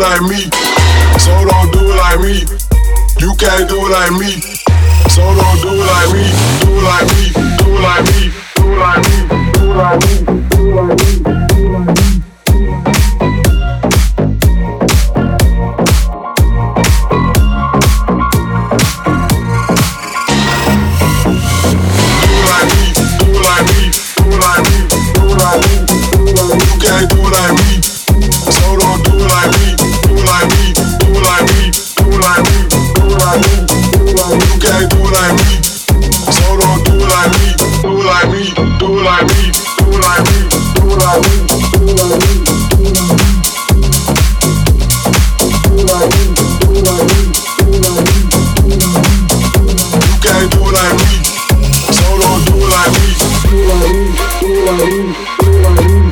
like me, so don't do it like me. You can't do it like me, so don't do it like me. Do it like me, do it like me, do it like me, do it like me, do it like me, do it like me. You can't do it like me, so don't do it like me. Do it like me, do it like me, do it like me, do it like me, do it like me. You can't do it like me, so don't do it like me. Do it like me, do it like me, do it like me, do it like me, do it like me, do it like me. Do it like me, do it like me, do it like me, do it like me. You can't do it like me, so don't do it like me. Do it like me, do it like me, do it like me.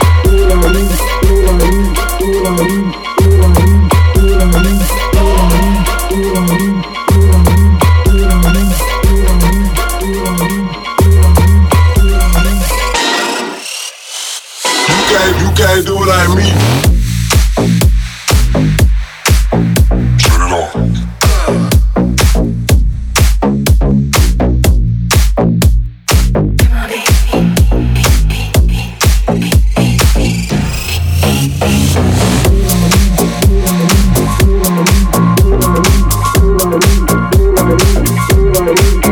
You can't do it like me. Shut it off. Do it like me.